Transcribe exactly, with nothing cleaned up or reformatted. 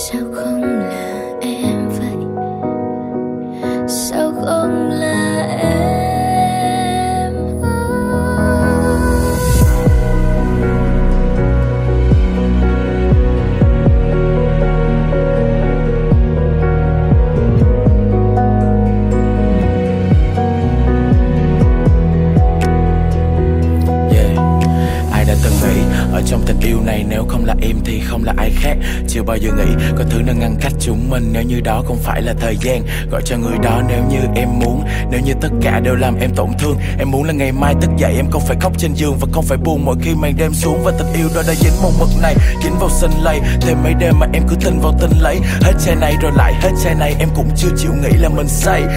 Sao không là em vậy? Sao không là em? Ở trong tình yêu này nếu không là em thì không là ai khác. Chưa bao giờ nghĩ có thứ nào ngăn cách chúng mình, nếu như đó không phải là thời gian. Gọi cho người đó nếu như em muốn, nếu như tất cả đều làm em tổn thương. Em muốn là ngày mai thức dậy em không phải khóc trên giường và không phải buồn mỗi khi màn đêm xuống. Và tình yêu đó đã dính màu mực này, kín vào sinh lây. Thêm mấy đêm mà em cứ tin vào tin lấy. Hết chai này rồi lại hết chai này, em cũng chưa chịu nghĩ là mình say.